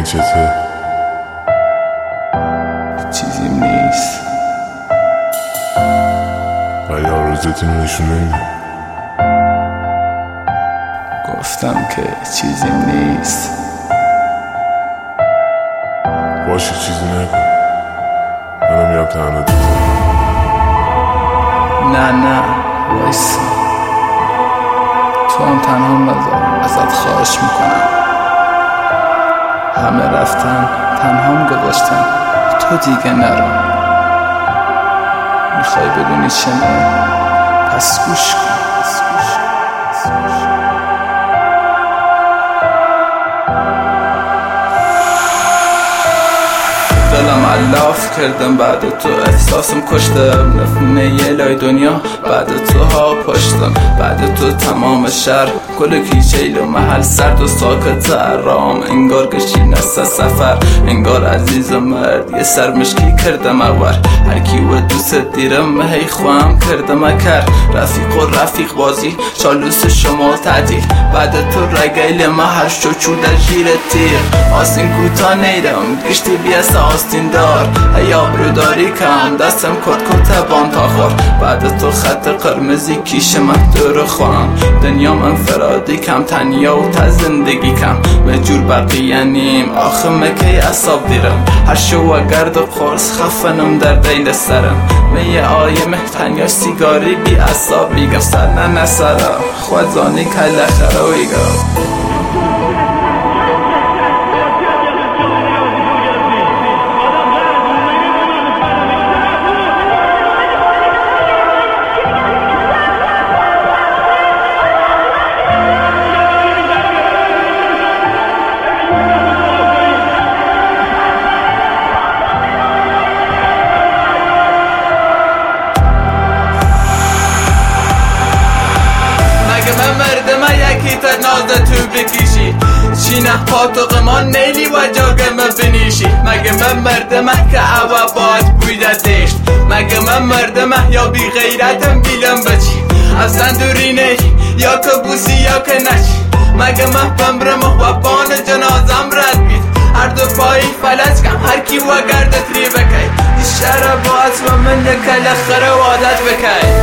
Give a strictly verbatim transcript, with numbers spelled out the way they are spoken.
چته؟ چیزیم نیست ولی آرزوتون رو نشون نمیده. گفتم که چیزیم نیست. باشه چیزی نکن، منو میرم تنها دیدم. نه نه وایسا، تو هم تنها نذار، ازت خواهش میکنم. همه رفتن تنهام گذاشتن، تو دیگه نرو. میخوای بدونی چمه؟ پس گوش کن. دلم علاف کردم بعد تو، احساسم کشتم نفونه یه لای دنیا. بعد تو ها پشتم، بعد تو تمام شهر کل کیچیل و محل سرد و ساکت آرام. انگار گشین است سفر، انگار عزیز و مرد یه سرمشکی کردم اور. هر کی و دوست دیرم هی خواهم کردم اکر. رفیق و رفیق بازی چالوس شما تعدیل. بعد تو رگیل محل شو چو در جیر تیر. آسین کوتا نیرم گشتی بیست آستین دار. هیا بروداری کم دستم کت کت بان تا خور. بعد تو خط قرمزی کیش من دور خواهم. دنیا من فرادی کم تنیا و تا زندگی کم. مجور بقیه نیم آخه مکی اصاب دیرم. هر شو و گرد و قرص خفنم در دیل سرم. می آیم تنیا سیگاری بی اصاب بیگم سر نه نسرم. خود زانی کل خرویگم. تا نازه تو بکشی چینه پاتوق ما نیلی و جاگم بنیشی. مگه من مردمه که عوا باید بویده دشت. مگه من مردمه یا بی غیرتم بیلم بچی. اصلا دوری نی یا که بوسی یا که نچی. مگه من بمرم و بان جنازم رد بید. هر دو پایی فلج کم هر کی و گردت ری بکی. شهر باز و من کل خره وادت بکی.